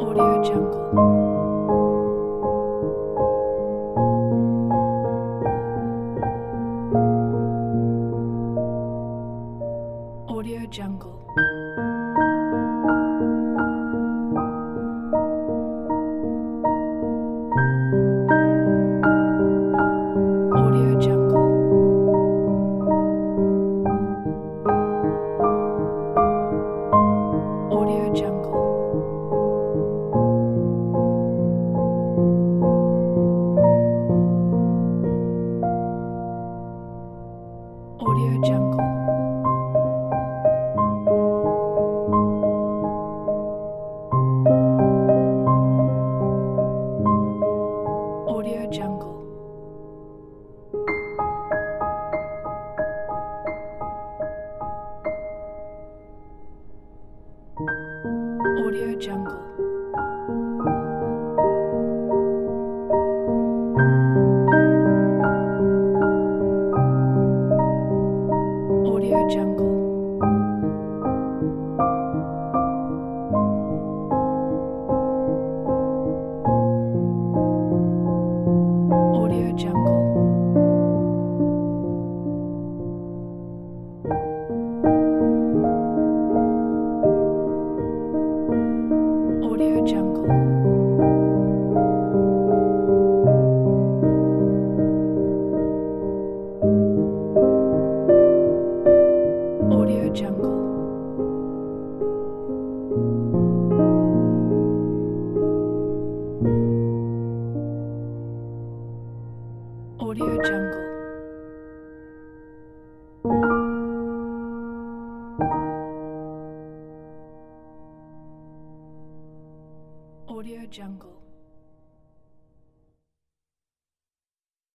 Audio Jungle. Audio Jungle. Audio Jungle. Audio Jungle. Audio Jungle. Audio Jungle. Audio Jungle. Audio Jungle. Audio Jungle. Audio Jungle. Audio Jungle. Audio Jungle. Audio Jungle.